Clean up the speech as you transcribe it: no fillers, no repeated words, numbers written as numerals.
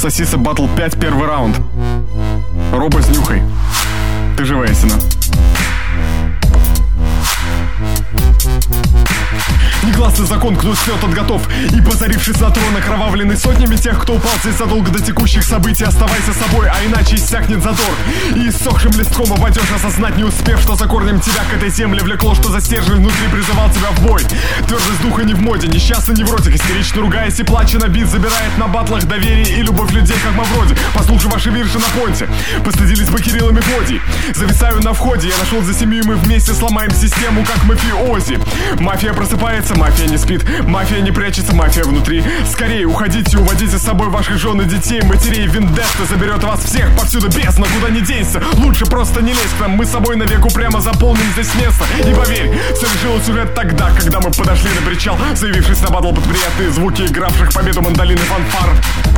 Сосиса Батл 5, первый раунд. Роба с Нюхой. Ты живая, Сина. Негласный закон, кто снет, тот готов. И позарившись на трон, окровавленный сотнями тех, кто упал здесь задолго до текущих событий. Оставайся собой, а иначе иссякнет задор. И иссохшим листком обойдешь, осознать не успев, что за корнем тебя к этой земле влекло, что за стержень внутри призывал тебя в бой. Твердость духа не в моде, несчастный невротик, истерично ругаясь и плача на бит, забирает на батлах доверие и любовь людей, как Мавроди. Послушай ваши вирши на понте, постыдились бы Кирилл и Мефодий. Зависаю на входе, я нашел за семью, и мы вместе сломаем систему, как мафиози. Мафия просыпается, мафия не спит, мафия не прячется, мафия внутри. Скорее уходите, уводите с собой ваших жен и детей, матерей. Вендетта заберет вас всех повсюду, бездна, куда не денься. Лучше просто не лезь к нам, мы с собой навек упрямо заполним здесь место. И поверь, все решилось уже тогда, когда мы подошли на причал, заявившись на батл под приятные звуки игравших победу мандолин и фанфар.